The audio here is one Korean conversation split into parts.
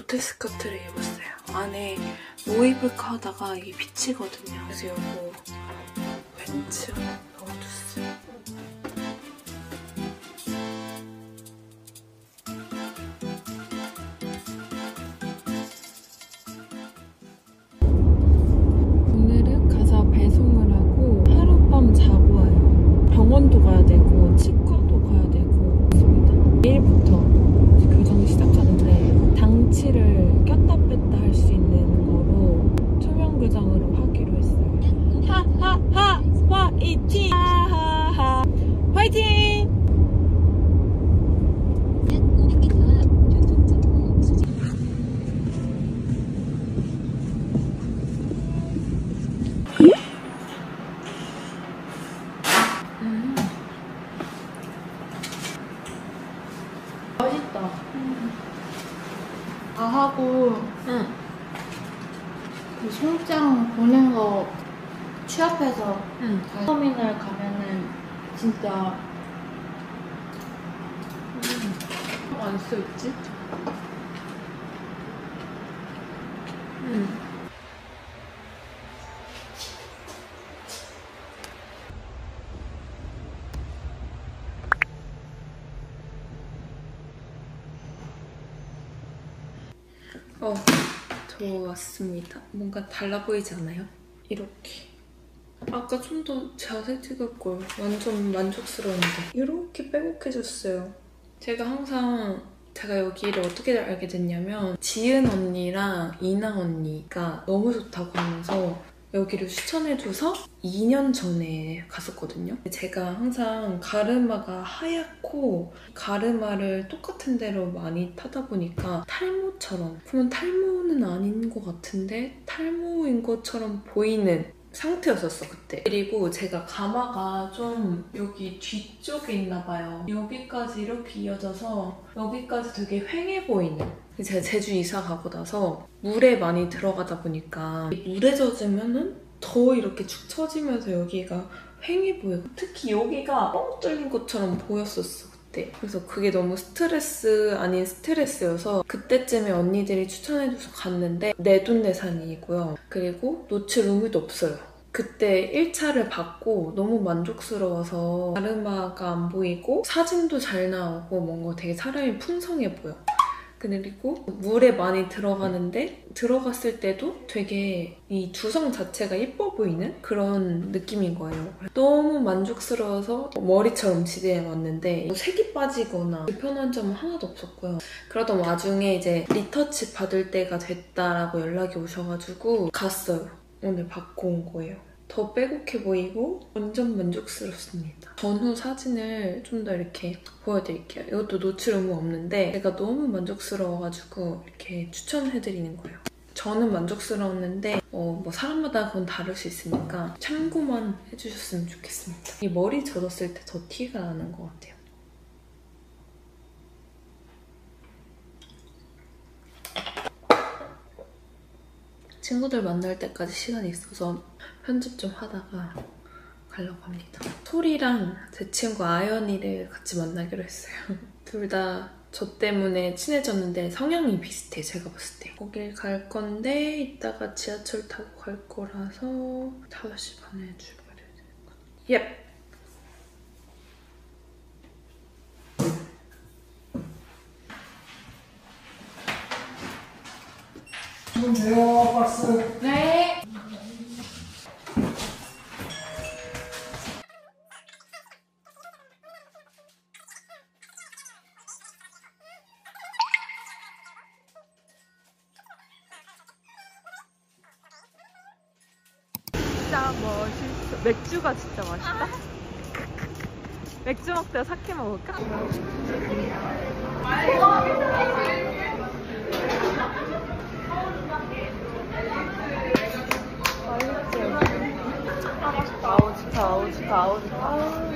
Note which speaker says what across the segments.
Speaker 1: 코트 스커트를 입었어요. 안에 뭐 입을까 하다가 이게 비치거든요. 그래서 이거 팬츠 넣어줬어요. 오늘은 가서 배송을 하고 하룻밤 자고 와요. 병원도 가야 되고 치과도 가야 되고 있습니다. 내일부터 교정 시작하는데 당치를 꼈다 뺐다 할 수 있는 거로 투명 교정으로 하기로 했어요. 하하하 화이팅! 하하하 화이팅! 맛있다. 다 하고 그 송장 보낸 거 취합해서 터미널 가면은 진짜 안 쓰였지? 저 왔습니다. 뭔가 달라 보이지 않아요? 이렇게. 아까 좀 더 자세 찍을걸. 완전 만족스러운데. 이렇게 빼곡해졌어요. 제가 여기를 어떻게 알게 됐냐면 지은 언니랑 이나 언니가 너무 좋다고 하면서 여기를 추천해줘서 2년 전에 갔었거든요. 제가 항상 가르마가 하얗고 가르마를 똑같은 데로 많이 타다 보니까 탈모처럼, 그러면 탈모는 아닌 것 같은데 탈모인 것처럼 보이는 상태였었어 그때. 그리고 제가 가마가 좀 여기 뒤쪽에 있나 봐요. 여기까지 이렇게 이어져서 여기까지 되게 휑해 보이는. 제가 제주 이사 가고 나서 물에 많이 들어가다 보니까 물에 젖으면은 더 이렇게 축 처지면서 여기가 휑해 보여요. 특히 여기가 뻥 뚫린 것처럼 보였었어 그때. 그래서 그게 너무 스트레스 아닌 스트레스여서 그때쯤에 언니들이 추천해줘서 갔는데 내돈내산이고요. 그리고 노출 의무도 없어요. 그때 1차를 받고 너무 만족스러워서 가르마가 안 보이고 사진도 잘 나오고 뭔가 되게 사람이 풍성해 보여. 그리고 물에 많이 들어가는데 들어갔을 때도 되게 이 두성 자체가 예뻐 보이는 그런 느낌인 거예요. 너무 만족스러워서 머리처럼 집에 왔는데 색이 빠지거나 불편한 점은 하나도 없었고요. 그러던 와중에 이제 리터치 받을 때가 됐다라고 연락이 오셔가지고 갔어요. 오늘 받고 온 거예요. 더 빼곡해 보이고 완전 만족스럽습니다. 전후 사진을 좀 더 이렇게 보여드릴게요. 이것도 노출 의무 없는데 제가 너무 만족스러워가지고 이렇게 추천해드리는 거예요. 저는 만족스러웠는데 뭐 사람마다 그건 다를 수 있으니까 참고만 해주셨으면 좋겠습니다. 이 머리 젖었을 때 더 티가 나는 것 같아요. 친구들 만날 때까지 시간이 있어서 편집 좀 하다가 가려고 합니다. 소리랑 제 친구 아연이를 같이 만나기로 했어요. 둘 다 저 때문에 친해졌는데 성향이 비슷해, 제가 봤을 때. 거길 갈 건데 이따가 지하철 타고 갈 거라서 5시 반에 출발해야 될 것 같아요.
Speaker 2: 좀 돼요, 박스.
Speaker 1: 네. 진짜 멋있어. 맥주가 진짜 맛있다. 맥주 먹다가 사케 먹을까? 아우 좋다, 아우 좋다, 아우 좋다.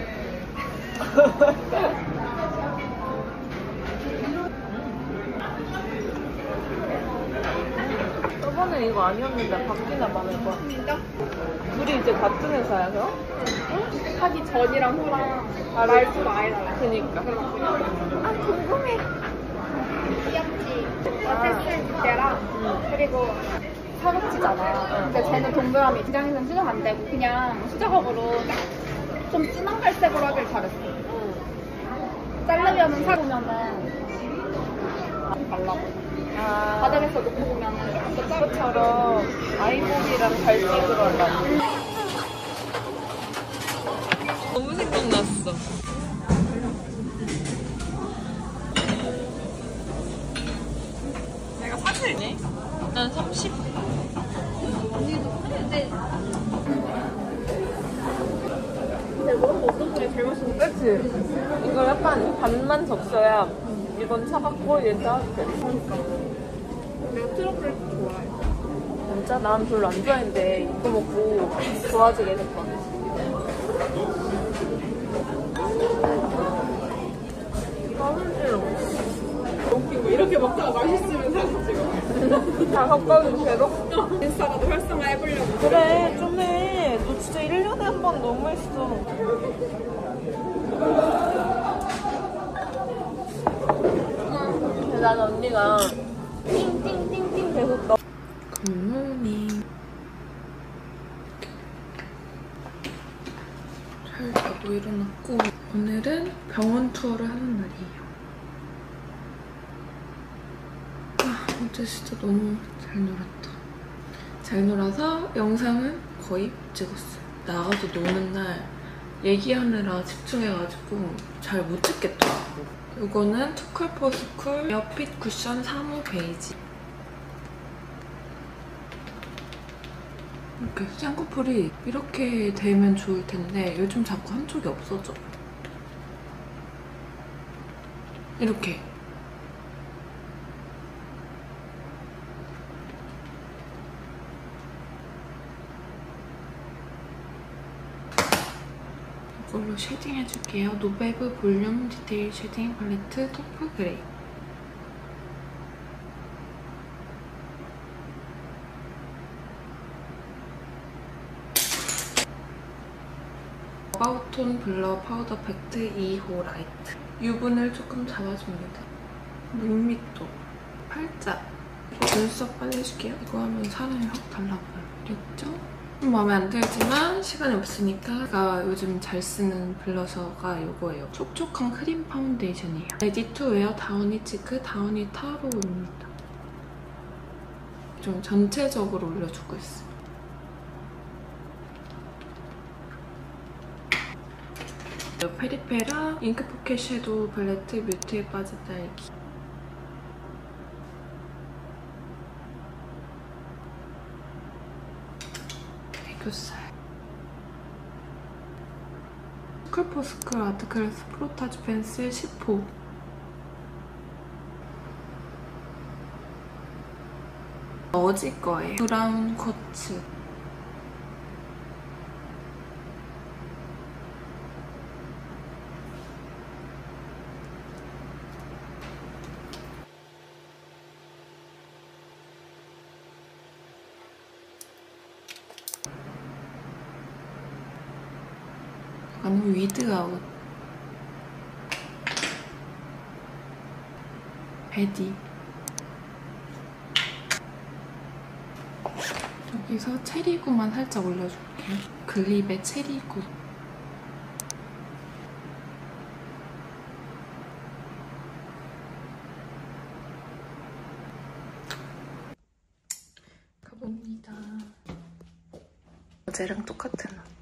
Speaker 1: 저번에 이거 아니었는데 바뀌나 봐, 이거.
Speaker 3: 진짜?
Speaker 1: 둘이 이제 같은 회사야, 그럼?
Speaker 3: 응? 하기 전이랑 후랑 날 수가 아예 달라.
Speaker 1: 그니까.
Speaker 3: 아 궁금해. 귀엽지? 테스트 때랑 그리고 사각지잖아. 근데 쟤는 동그라미 디자인은 수정 안 되고 그냥 수작업으로 좀 진한 갈색으로 하길 잘했어. 자르면은 사보면은 좀 달라고. 바닥에서 놓고 보면은 조금 더
Speaker 1: 것처럼 아이보리랑 갈색으로 하려고. 너무 생각났어. 내가 4줄네? 난 30.
Speaker 3: 근데 그런 거 어떤 분이 제일 맛있는 거
Speaker 1: 그치? 이걸 약간 반만 적셔야 이건 차갑고 얘는 따뜻해.
Speaker 3: 내가 트러플 좋아해.
Speaker 1: 진짜 난 별로 안 좋아했는데 이거 먹고 좋아지게 됐거든. 나는 싫어.
Speaker 3: 웃기고 이렇게 먹다가 맛있으면 사진 찍어.
Speaker 1: 다 가까운 괴롭.
Speaker 3: 인스타라도 활성화 해보려고.
Speaker 1: 그래 좀 해. 너 진짜 1년에 한 번 너무 했어. 근데 난 언니가 띵띵띵띵 계속 넣어. 굿모닝. 잘 자고 일어났고 오늘은 병원 투어를 하는 날이에요. 어제 진짜 너무 잘 놀았다. 잘 놀아서 영상은 거의 못 찍었어요. 나가서 노는 날 얘기하느라 집중해가지고 잘 못 찍겠더라고. 이거는 투쿨포스쿨 에어핏 쿠션 3호 베이지. 이렇게 쌍꺼풀이 이렇게 되면 좋을 텐데 요즘 자꾸 한쪽이 없어져. 이렇게. 이걸로 쉐딩 해줄게요. 노베브 볼륨 디테일 쉐딩 팔레트 토프 그레이. 어바웃톤 블러 파우더 팩트 2호 라이트. 유분을 조금 잡아줍니다. 눈밑도, 팔자. 눈썹 빨래줄게요. 이거 하면 사람이 확 달라 보여요. 그랬죠? 마음에 안 들지만 시간이 없으니까 제가 요즘 잘 쓰는 블러셔가 이거예요. 촉촉한 크림 파운데이션이에요. 레디 투 웨어 다우니 치크 다우니 타로입니다. 좀 전체적으로 올려주고 있어요. 페리페라 잉크 포켓 섀도우 팔레트 뮤트에 빠진 딸기. 애교살. 스쿨포스쿨 아트클래스 프로타주 펜슬 10호. 어지 거예요. 브라운 쿼츠. 이거는 위드아웃. 베디. 여기서 체리구만 살짝 올려줄게요. 글립의 체리구. 가봅니다. 어제랑 똑같은 옷.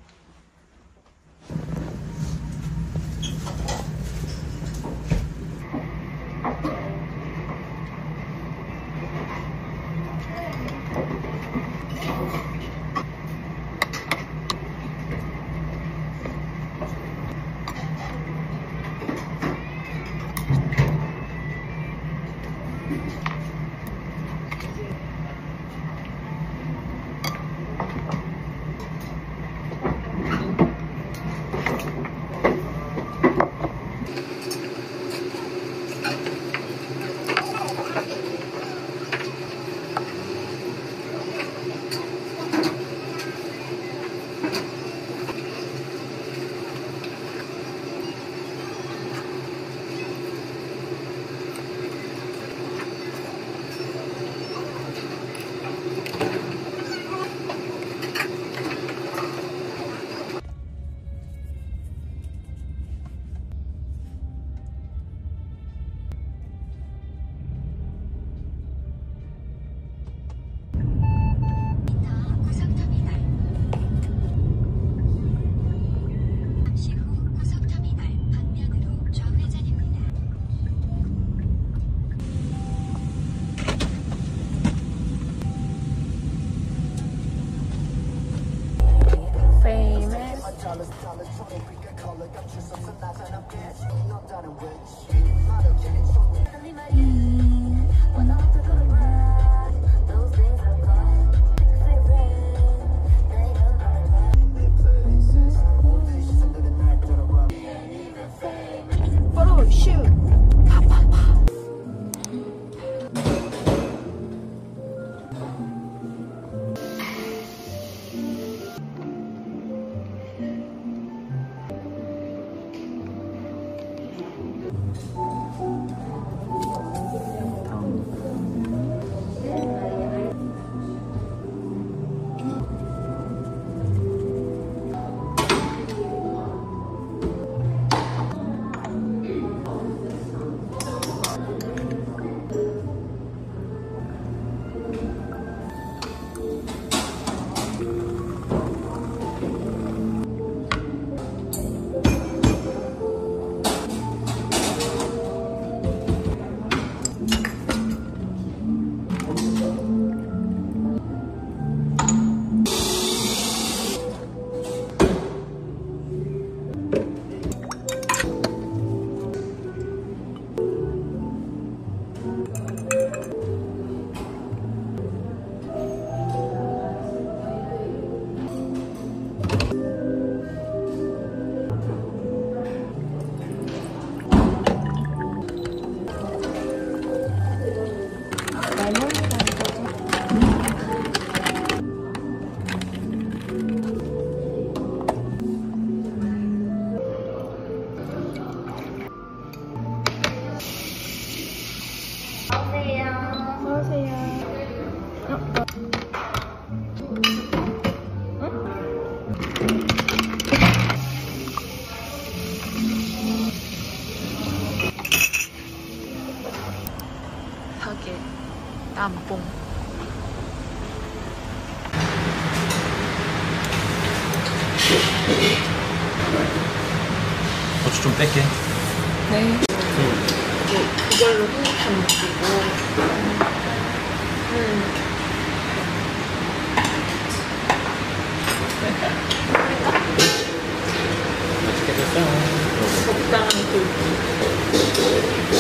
Speaker 1: 사계 땀뽕.
Speaker 2: 고추 좀 뺄게.
Speaker 1: 네. 그걸로 홍삼 먹이고.
Speaker 2: 맛있게 됐어.
Speaker 1: 적당한 굵기.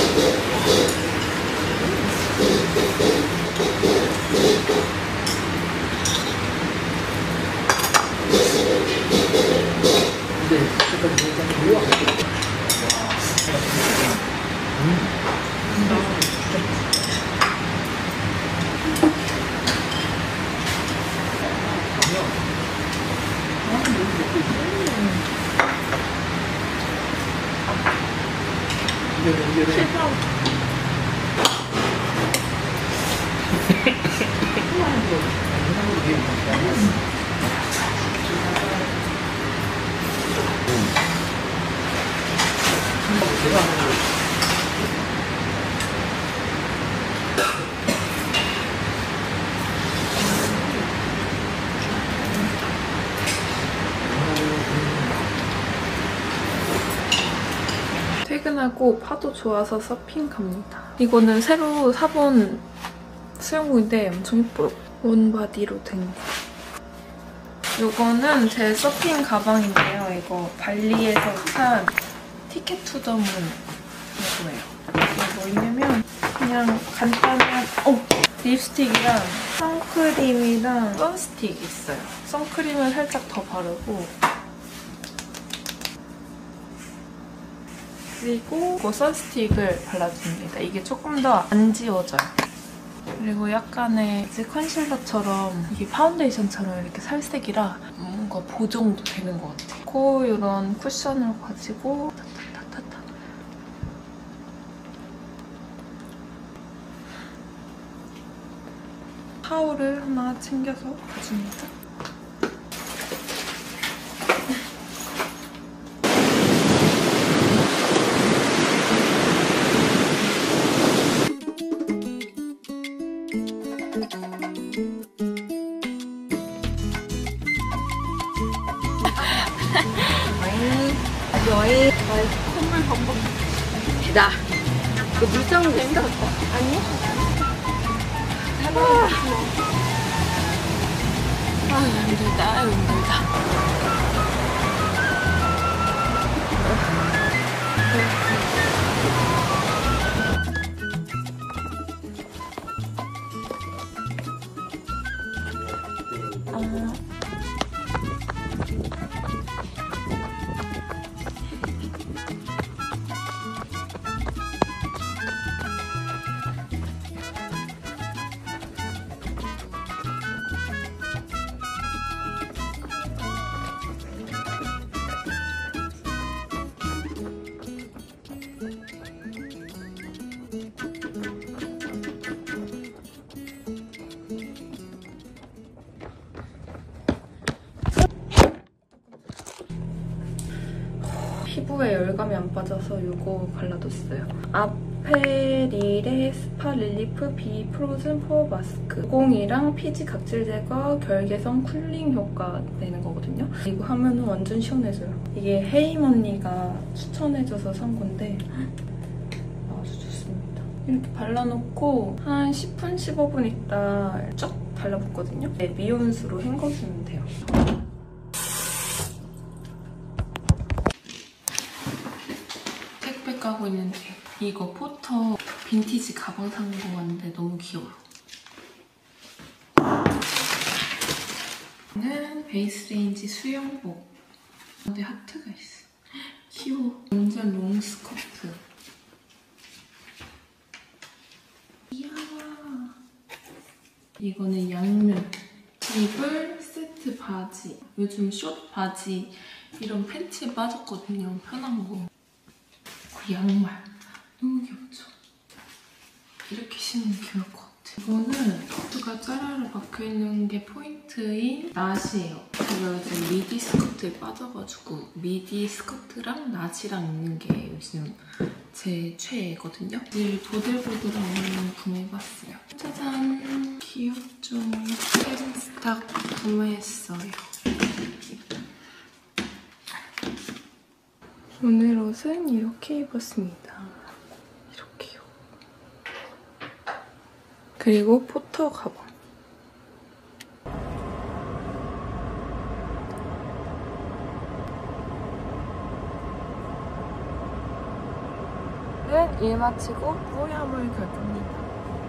Speaker 1: 퇴근하고 파도 좋아서 서핑 갑니다. 이거는 새로 사본 수영복인데 엄청 예뻐요. 원바디로 된 거. 이거는 제 서핑 가방인데요. 이거 발리에서 산 티켓 투 더 문 이거예요. 이게 뭐 있냐면 그냥 간단한 립스틱이랑 선크림이랑 선스틱 있어요. 선크림을 살짝 더 바르고 그리고 선스틱을 발라줍니다. 이게 조금 더 안 지워져요. 그리고 약간의 이제 컨실러처럼 이게 파운데이션처럼 이렇게 살색이라 뭔가 보정도 되는 것 같아요. 코 이런 쿠션을 가지고 타타타타타 타올을 하나 챙겨서 가줍니다.
Speaker 3: 너의 콧물 범벅 나 그 물장은 된다 아니?
Speaker 1: 힘들다 힘들다. 피부에 열감이 안 빠져서 이거 발라뒀어요. 아페릴의 스파 릴리프 비 프로즌 포어 마스크. 모공이랑 피지 각질 제거, 결계성 쿨링 효과 내는 거거든요. 이거 하면은 완전 시원해져요. 이게 혜임 언니가 추천해줘서 산 건데 아주 좋습니다. 이렇게 발라놓고 한 10분, 15분 있다 쭉 달라붙거든요. 네, 미온수로 헹궈주면 돼요. 택배 까고 있는데 이거 포터 빈티지 가방 산 거 같은데 너무 귀여워요. 이거는 베이스레인지 수영복. 근데 하트가 있어. 귀여워. 완전 롱 스커트. 귀여워. 이거는 양면. 이불 세트 바지. 요즘 숏 바지 이런 팬츠에 빠졌거든요. 편한 거. 그 양말. 너무 귀엽죠? 이렇게 신으면 귀여울 것 같아. 이거는 코트가 짜라로 박혀있는 게 포인트인 낫이에요. 제가 요즘 미디 스커트에 빠져가지고 미디 스커트랑 낫이랑 입는 게 요즘 제 최애거든요. 늘 보들보들한 거 구매해봤어요. 짜잔! 귀엽죠? 캐린스탁 구매했어요. 오늘 옷은 이렇게 입었습니다. 이렇게요. 그리고 포터 가방. 일 마치고 뿌염을 갈 겁니다.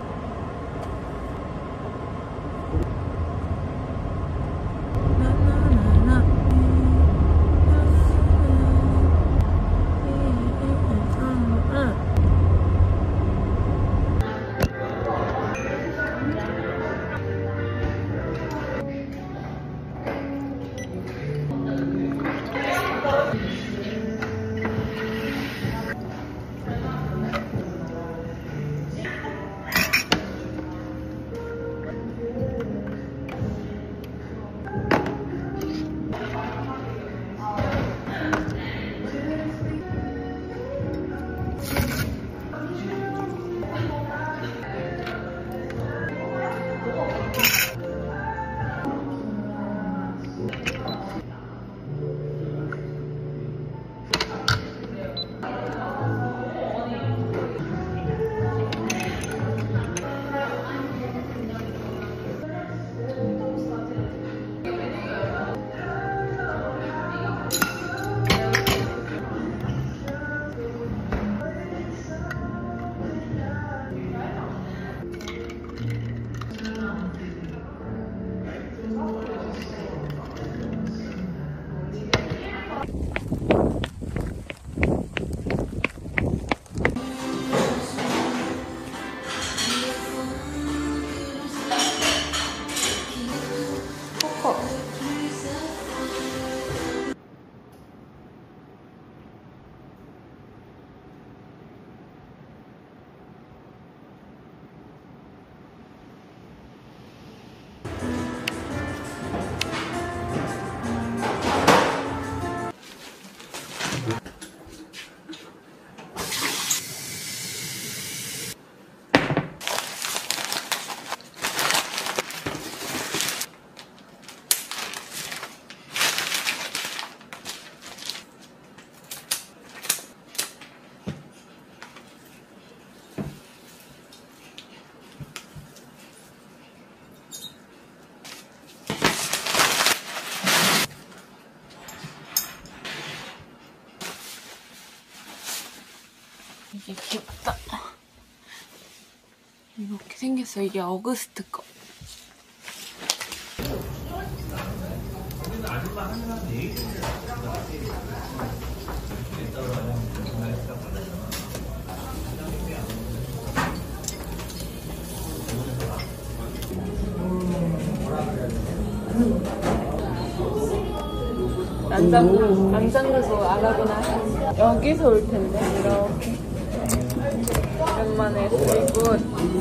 Speaker 1: 이게 귀엽다. 이렇게 생겼어요. 이게 어거스트 거. 안 잠그고 알아보나? 여기서 올 텐데, 이렇게. 오랜만에 그리고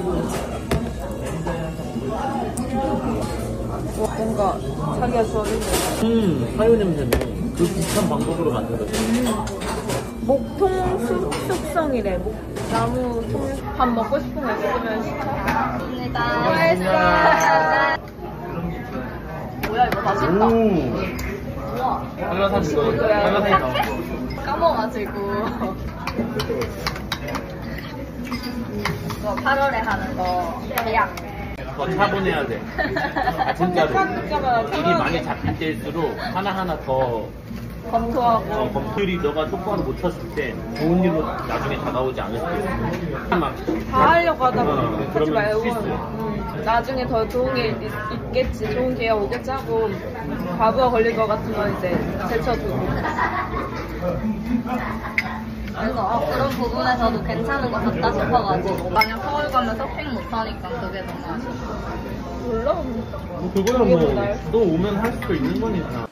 Speaker 1: 뭔가 자기가 좋아하는 거.
Speaker 2: 사유 냄새는 그 비슷한 방법으로 만든 거지.
Speaker 1: 목통 숙성이래. 나무 통. 밥 먹고 싶은 거 있으면 시켜.
Speaker 3: 감사합니다. 뭐야 이거 맛있다. 우와. 까먹어가지고. 이거 8월에 하는 거 예약.
Speaker 2: 더 차분해야 돼. 아, 진짜로. 일이 많이 잡힐 때일수록 하나하나 더
Speaker 1: 검토하고.
Speaker 2: 검토율이 너가 똑바로 못 쳤을 때 좋은 일로 나중에 다가오지 않을 수도 있어. 막
Speaker 1: 다 하려고 하다 보니 하지
Speaker 2: 그러면
Speaker 1: 말고
Speaker 2: 실수야.
Speaker 1: 나중에 더 좋은 게 있겠지. 좋은 기회가 오겠지 하고 과부하 걸릴 것 같으면 이제 제쳐두고.
Speaker 3: 그래서 그런 부분에서도 괜찮은 것 같다 싶어가지고 만약 서울 가면 서핑 못하니까 그게 너무 아쉽다.
Speaker 1: 몰라.
Speaker 2: 뭐 그거는 뭐 또 오면 할 수도 있는 거니까.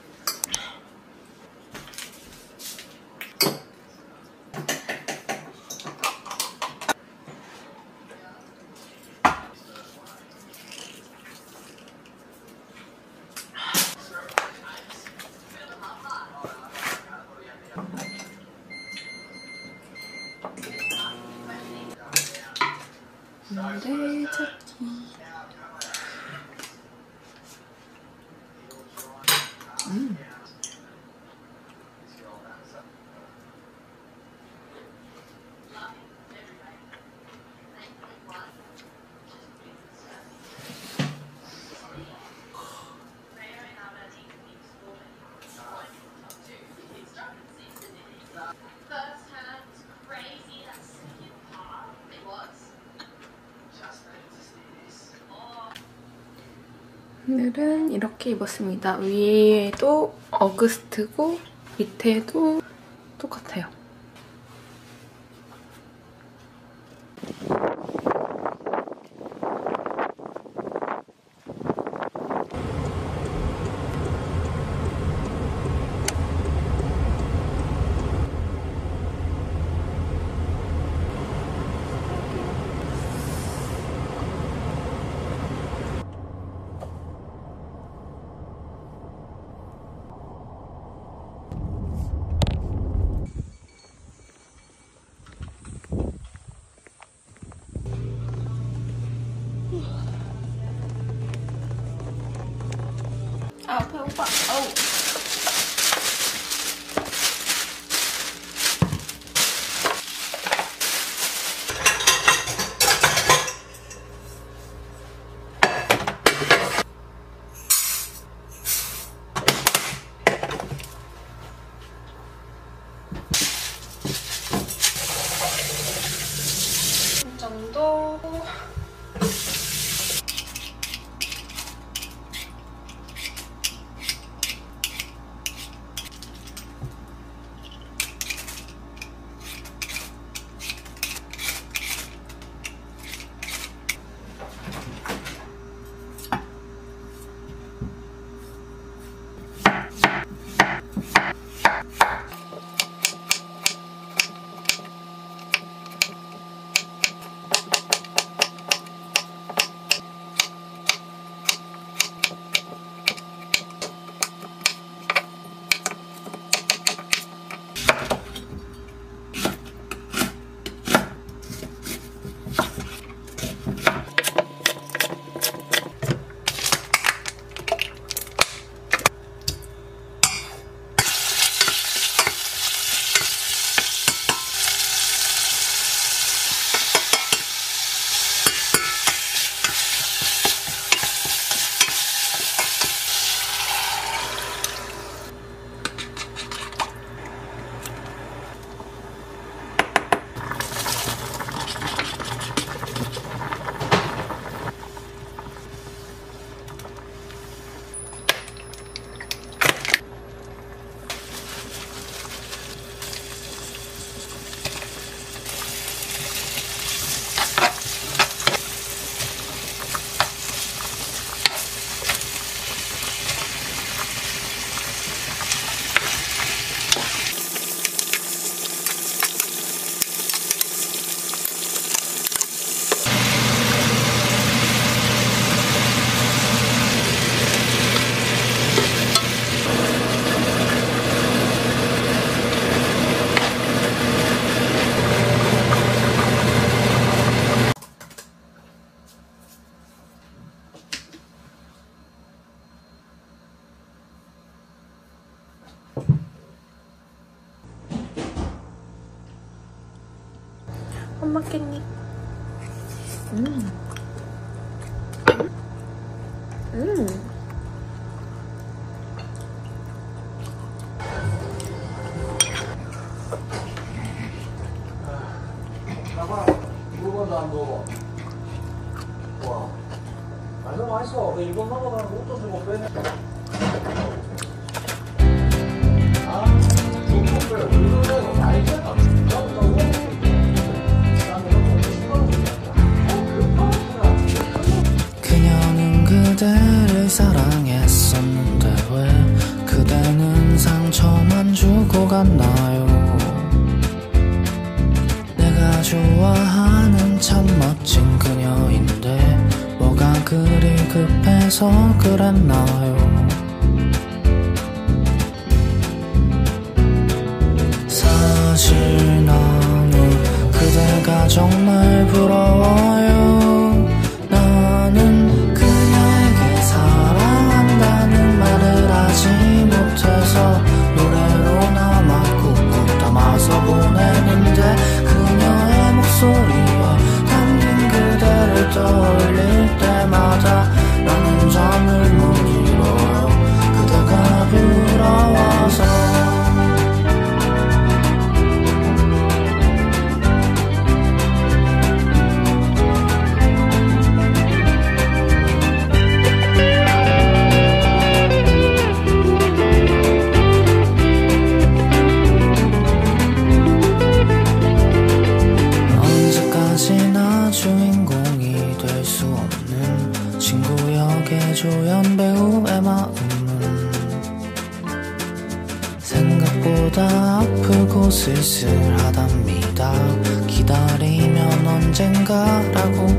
Speaker 1: 문대잡기. 오늘은 이렇게 입었습니다. 위에도 어그스트고 밑에도 똑같아요. 아, 배고파. 아우. 이 정도. 깻잎.
Speaker 4: 봐봐, 물건도 안 보고. 와, 완전 맛있어. 그 일본 넘어가는 옷도 주고 빼네. 아, 중국을 우리나라에서 많이 쳤다.
Speaker 5: 그녀는 그대를 사랑했었는데 왜 그대는 상처만 주고 갔나요? 내가 좋아하는 참 멋진 그녀인데 뭐가 그리 급해서 그랬나요? 사실 나는 그대가 정말 부러워요. 나는 그녀에게 사랑한다는 말을 하지 못해서 노래로나마 꾹꾹 담아서 보내는데 그녀의 목소리에 담긴 그대를 떠올릴 때마다 나는 잠을 못 이뤄요. 그대가 부러워서. 주인공이 될 수 없는 친구 역의 조연 배우의 마음은 생각보다 아프고 쓸쓸하답니다. 기다리면 언젠가라고